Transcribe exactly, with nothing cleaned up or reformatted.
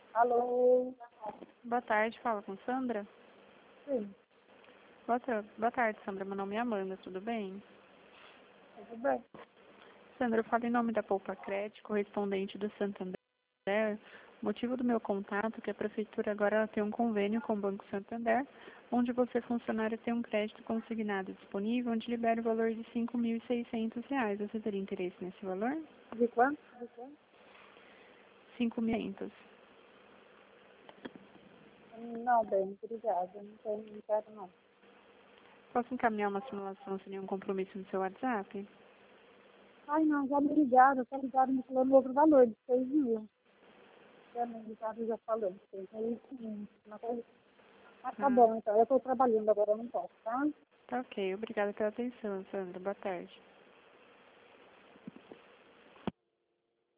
Alô? Boa tarde, fala com Sandra. Sim, Boa, ta- boa tarde, Sandra. Meu nome é Amanda, tudo bem? tudo bem? Sandra, eu falo em nome da Poupa Crédito, correspondente do Santander. O motivo do meu contato é que a Prefeitura agora ela tem um convênio com o Banco Santander, onde você, funcionário, tem um crédito consignado disponível, onde libera o valor de cinco mil e seiscentos reais. Você teria interesse nesse valor? De quanto? De quanto? cinco mil e quinhentos. Não, bem, obrigada. Não tenho, não quero não. Posso encaminhar uma simulação sem nenhum compromisso no seu WhatsApp? Ai, não, já me ligaram, já ligaram me falando outro valor, de seis mil. Já me ligaram já falando, seis mil e quinhentos, uma coisa. Ah, tá Ah, bom, então, eu estou trabalhando agora, eu não posso, tá? tá ok. Obrigada pela atenção, Sandra. Boa tarde.